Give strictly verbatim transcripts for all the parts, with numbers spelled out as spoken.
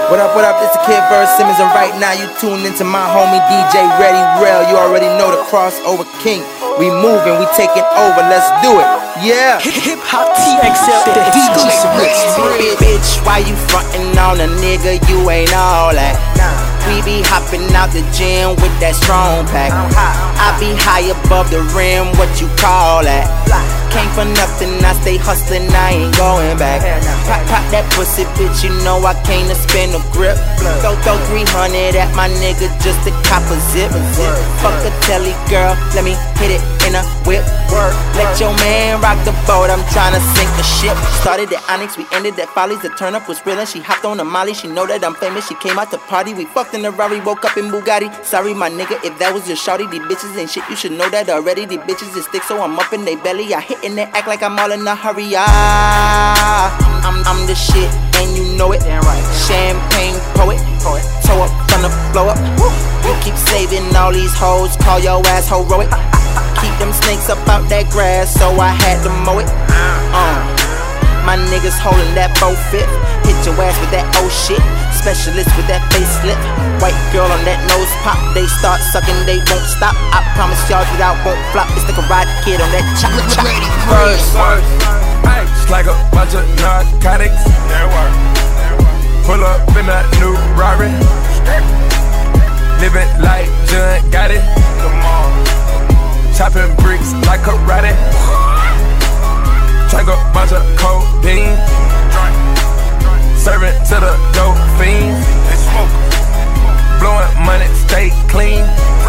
What up, what up, it's the Kid Verse Simmons, and right now you tuned into my homie D J Ready Rel. You already know the crossover king. We moving, we taking over, let's do it. Yeah. Hip Hop T X L, the D J Ready. Bitch, why you frontin' on a nigga? You ain't all that. We be hopping out the gym with that strong pack. I be high above the rim, what you call that? Came for nothing, I stay hustling, I ain't going back. Pop, pop that pussy, bitch, you know I came to spin a grip. Throw, throw three hundred at my nigga just to cop a zip. Fuck a telly girl, let me hit it in a whip. Let your man rock the boat, I'm tryna sink the ship. Started at Onyx, we ended at Follies. The turn up was real and she hopped on a Molly. She know that I'm famous, she came out to party. We fucked in the Rari, woke up in Bugatti. Sorry my nigga, if that was your shawty. These bitches ain't shit, you should know that already. These bitches is thick, so I'm up in they belly. I hit and they act like I'm all in a hurry. Ah, I'm, I'm the shit, and you know it. Damn right. Champagne poet, poet. Toe up from the blow up. Woo. You keep saving all these hoes, call your ass heroic. Keep them snakes up out that grass, so I had to mow it. Uh, my niggas holding that bow fit. Hit your ass with that oh shit. Specialist with that facelift. White girl on that nose pop. They start sucking, they won't stop. I promise y'all that I won't flop. It's the Karate Kid on that chop chop. First, first, it's like a bunch of narcotics. Pull up in that new Rari. Living like John got it. Chopping bricks like karate. Drink a bunch of codeine. Serving to the dope fiends. Blowing money, stay clean.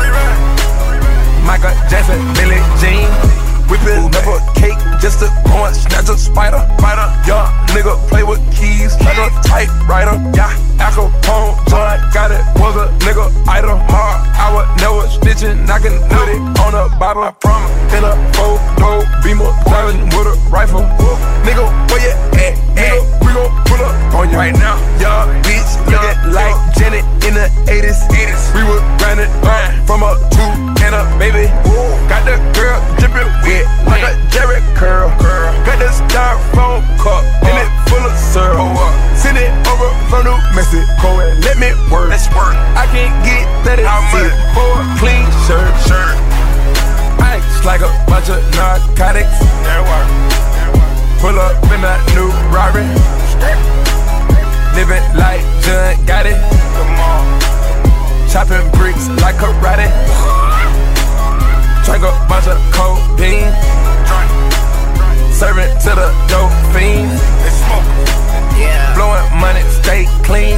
Michael Jackson, Billie Jean. Whipping up a cake just to go and snatch a spider. Young nigga play with keys like a typewriter. Yeah, Al Capone, John got it, was a nigga idol. Hard, I was never snitching, I can put it on a bottle. I promise. In a four-door Beamer, driving with a rifle. Nigga, where you at? Nigga, we gon' pull up on you right now. Young bitch, looking like Janet in the eighties. We was grinding from a two and a baby. Got the girl dripping wet like a Jerry curl. Got the styrofoam cup and it full of syrup. Send it over from New Mexico and let me work. Let's work. I can't get thirty cents for a clean shirt. Shirt. Ice like a bunch of narcotics. Pull up in that new Rari. Living like John got it. Chopping bricks like karate. Drink a bunch of codeine. Serving to the dope fiends. Blowing money, stay clean.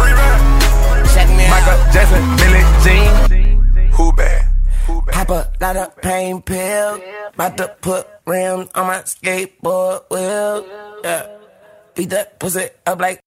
Michael Jackson, Billie Jean. Who bad? Pop a lot of pain pills. About to put rims on my skateboard wheel. Yeah. Beat that pussy up like.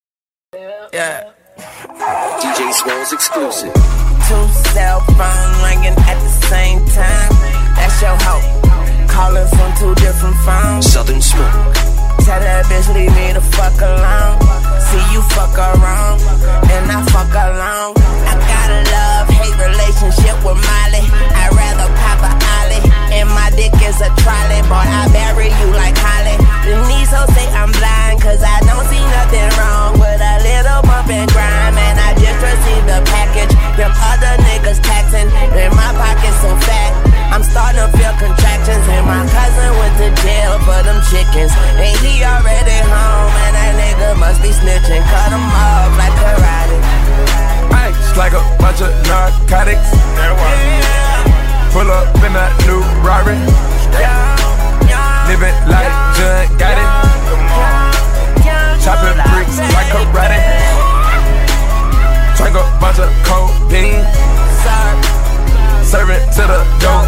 Yeah. D J Smalls exclusive. Two cell phones ringing at the same time. That's your hoe. Calling from two different phones. Southern Smoke. Tell that bitch leave me the fuck alone. See you fuck around, and I fuck along. I got a love-hate relationship with Molly. I'd rather pop a ollie, and my dick is a trolley. Boy, I bury you like Holly. The knees so say I'm blind, cause I don't see nothing wrong with a little bump and grime. And I just received a package, them other niggas taxing, and my pocket's so fat, I'm starting to feel contractions. And my cousin went to jail for them chickens. Ain't he already home? And that nigga must be snitching. Cut him off like karate. Ice like a bunch of narcotics. Pull up in that new Rari. Living like John got it. Chopping bricks like karate. Drink a bunch of codeine. Serving to the dope